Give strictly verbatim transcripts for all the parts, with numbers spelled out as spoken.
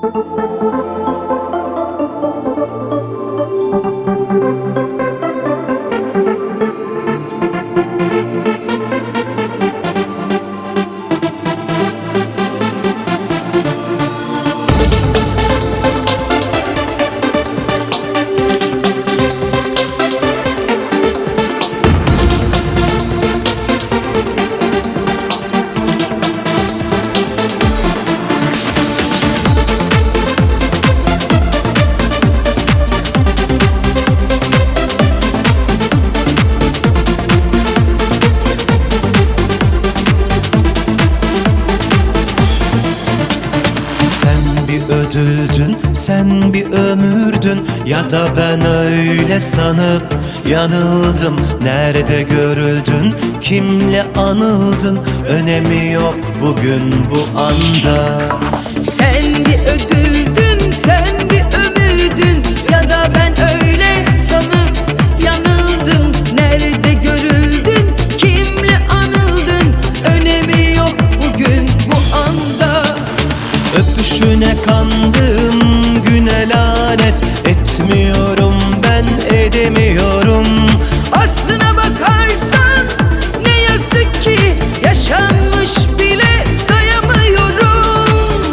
Ödüldün, sen bir ömürdün, ya da ben öyle sanıp yanıldım. Nerede görüldün, kimle anıldın, önemi yok bugün bu anda. Sen bir ödüldün, sen bir ömürdün, ya da ben öyle sanıp yanıldım. Nerede görüldün, kimle anıldın, önemi yok bugün bu anda. Öpüşüne kandım, güne lanet, etmiyorum ben, edemiyorum. Aslına bakarsan ne yazık ki yaşanmış bile sayamıyorum.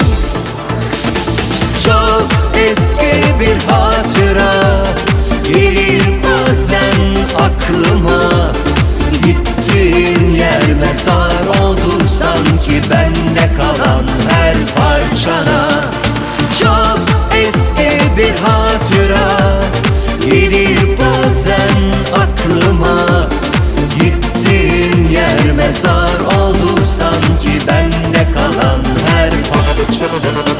Çok eski bir hatıra gelir bazen aklıma. Gittiğin yer mezar oldu sanki, bende kalan her parçana. Çok eski bir hatıra gelir bazen aklıma. Gittiğin yer mezar oldu sanki, bende kalan her parçana.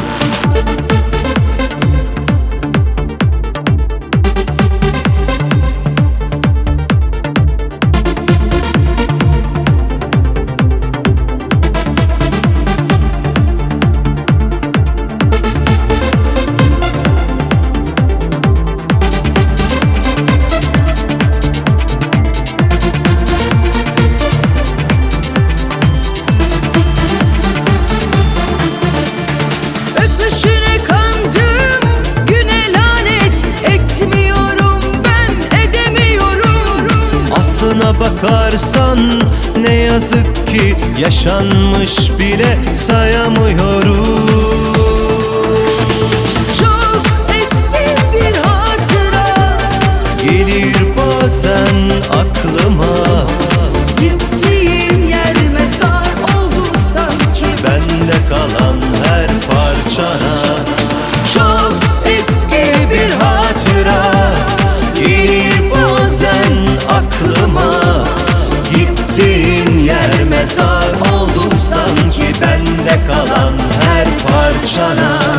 Aslına bakarsan ne yazık ki yaşanmış bile sayamıyorum. Çok eski bir hatıra gelir bazen aklıma. Gittiğin yer mezar oldu sanki, bende kalan her parçana. Çok eski bir hatıra gelir bazen aklıma. Gittiğin yer mezar oldu sanki, bende kalan her parçana.